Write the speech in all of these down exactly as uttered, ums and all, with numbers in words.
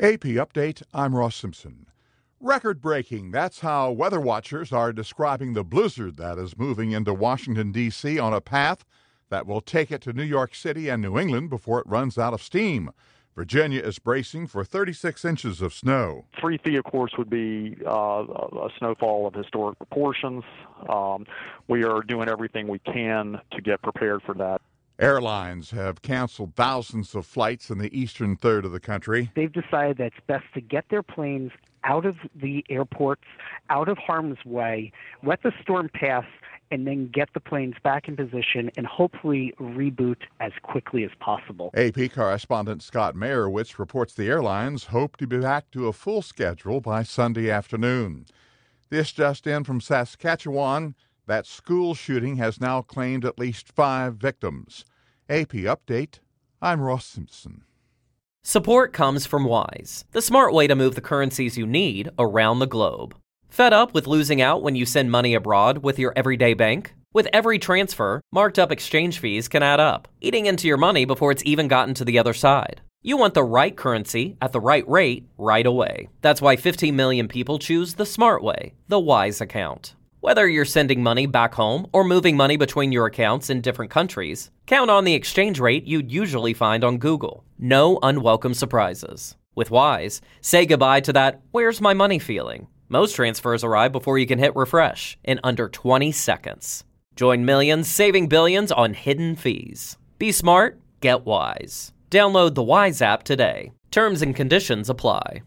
A P Update, I'm Ross Simpson. Record-breaking, that's how weather watchers are describing the blizzard that is moving into Washington, D C on a path that will take it to New York City and New England before it runs out of steam. Virginia is bracing for thirty-six inches of snow. Three feet, of course, would be uh, a snowfall of historic proportions. Um, we are doing everything we can to get prepared for that. Airlines have canceled thousands of flights in the eastern third of the country. They've decided that it's best to get their planes out of the airports, out of harm's way, let the storm pass, and then get the planes back in position and hopefully reboot as quickly as possible. A P correspondent Scott Mayerowitz reports the airlines hope to be back to a full schedule by Sunday afternoon. This just in from Saskatchewan. That school shooting has now claimed at least five victims. A P Update, I'm Ross Simpson. Support comes from Wise, the smart way to move the currencies you need around the globe. Fed up with losing out when you send money abroad with your everyday bank? With every transfer, marked up exchange fees can add up, eating into your money before it's even gotten to the other side. You want the right currency at the right rate right away. That's why fifteen million people choose the smart way, the Wise account. Whether you're sending money back home or moving money between your accounts in different countries, count on the exchange rate you'd usually find on Google. No unwelcome surprises. With Wise, say goodbye to that "where's my money" feeling. Most transfers arrive before you can hit refresh in under twenty seconds. Join millions saving billions on hidden fees. Be smart, get Wise. Download the Wise app today. Terms and conditions apply.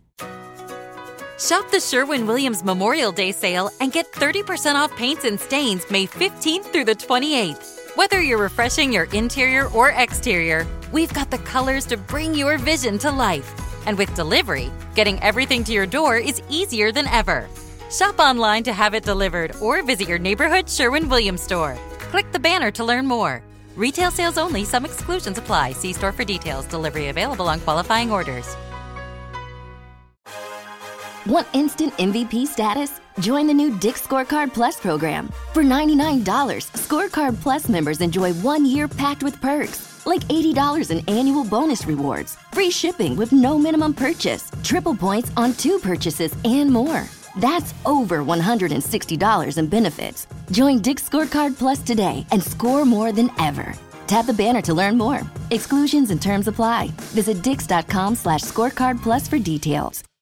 Shop the Sherwin-Williams Memorial Day sale and get thirty percent off paints and stains May fifteenth through the twenty-eighth. Whether you're refreshing your interior or exterior, we've got the colors to bring your vision to life. And with delivery, getting everything to your door is easier than ever. Shop online to have it delivered or visit your neighborhood Sherwin-Williams store. Click the banner to learn more. Retail sales only. Some exclusions apply. See store for details. Delivery available on qualifying orders. Want instant M V P status? Join the new Dick's Scorecard Plus program. For ninety-nine dollars, Scorecard Plus members enjoy one year packed with perks, like eighty dollars in annual bonus rewards, free shipping with no minimum purchase, triple points on two purchases, and more. That's over one hundred sixty dollars in benefits. Join Dick's Scorecard Plus today and score more than ever. Tap the banner to learn more. Exclusions and terms apply. Visit dix.com slash scorecard plus for details.